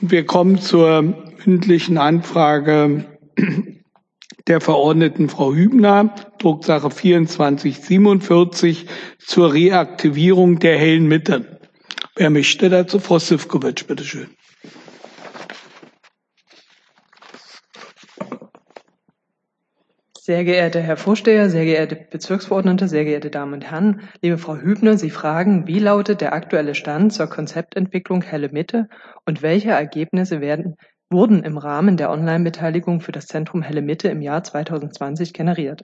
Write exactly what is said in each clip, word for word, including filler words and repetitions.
Wir kommen zur mündlichen Anfrage der Verordneten Frau Hübner, Drucksache vierundzwanzig siebenundvierzig, zur Reaktivierung der hellen Mitte. Wer möchte dazu? Frau Sivkovic, bitte schön. Sehr geehrter Herr Vorsteher, sehr geehrte Bezirksverordnete, sehr geehrte Damen und Herren, liebe Frau Hübner, Sie fragen, wie lautet der aktuelle Stand zur Konzeptentwicklung Helle Mitte und welche Ergebnisse werden, wurden im Rahmen der Online-Beteiligung für das Zentrum Helle Mitte im Jahr zweitausendzwanzig generiert.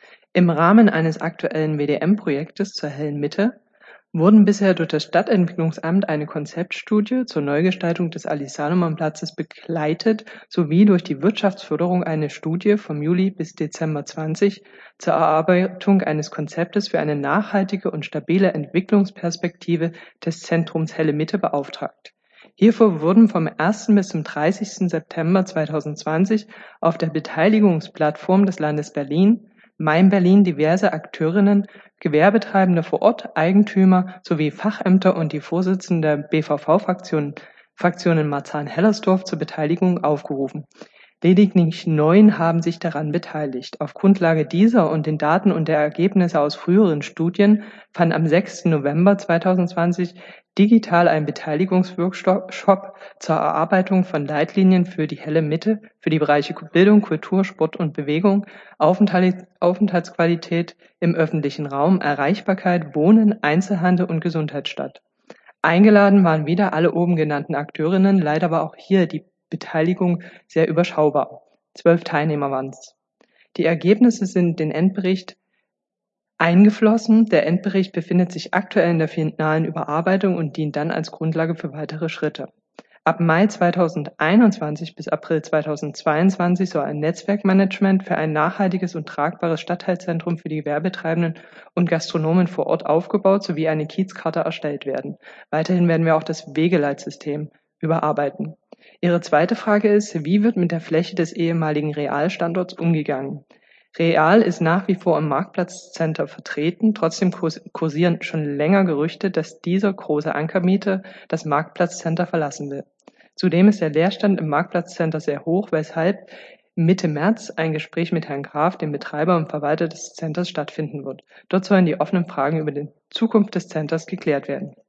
Im Rahmen eines aktuellen W D M-Projektes zur Hellen Mitte wurden bisher durch das Stadtentwicklungsamt eine Konzeptstudie zur Neugestaltung des Ali-Salomon-Platzes begleitet sowie durch die Wirtschaftsförderung eine Studie vom Juli bis Dezember zwanzig zur Erarbeitung eines Konzeptes für eine nachhaltige und stabile Entwicklungsperspektive des Zentrums Helle Mitte beauftragt. Hierfür wurden vom ersten bis zum dreißigsten September zweitausendzwanzig auf der Beteiligungsplattform des Landes Berlin Mein Berlin diverse Akteurinnen, Gewerbetreibende vor Ort, Eigentümer sowie Fachämter und die Vorsitzenden der B V V-Fraktionen Fraktionen Marzahn-Hellersdorf zur Beteiligung aufgerufen. Lediglich neun haben sich daran beteiligt. Auf Grundlage dieser und den Daten und der Ergebnisse aus früheren Studien fand am sechsten November zweitausendzwanzig digital ein Beteiligungsworkshop zur Erarbeitung von Leitlinien für die helle Mitte für die Bereiche Bildung, Kultur, Sport und Bewegung, Aufenthalt, Aufenthaltsqualität im öffentlichen Raum, Erreichbarkeit, Wohnen, Einzelhandel und Gesundheit statt. Eingeladen waren wieder alle oben genannten Akteurinnen, leider war auch hier die Beteiligung sehr überschaubar. Zwölf Teilnehmer waren es. Die Ergebnisse sind den Endbericht eingeflossen. Der Endbericht befindet sich aktuell in der finalen Überarbeitung und dient dann als Grundlage für weitere Schritte. Ab Mai zweitausendeinundzwanzig bis April zweitausendzweiundzwanzig soll ein Netzwerkmanagement für ein nachhaltiges und tragbares Stadtteilzentrum für die Werbetreibenden und Gastronomen vor Ort aufgebaut sowie eine Kiezkarte erstellt werden. Weiterhin werden wir auch das Wegeleitsystem überarbeiten. Ihre zweite Frage ist, wie wird mit der Fläche des ehemaligen Real-Standorts umgegangen? Real ist nach wie vor im Marktplatzcenter vertreten, trotzdem kursieren schon länger Gerüchte, dass dieser große Ankermieter das Marktplatzcenter verlassen will. Zudem ist der Leerstand im Marktplatzcenter sehr hoch, weshalb Mitte März ein Gespräch mit Herrn Graf, dem Betreiber und Verwalter des Centers, stattfinden wird. Dort sollen die offenen Fragen über die Zukunft des Centers geklärt werden.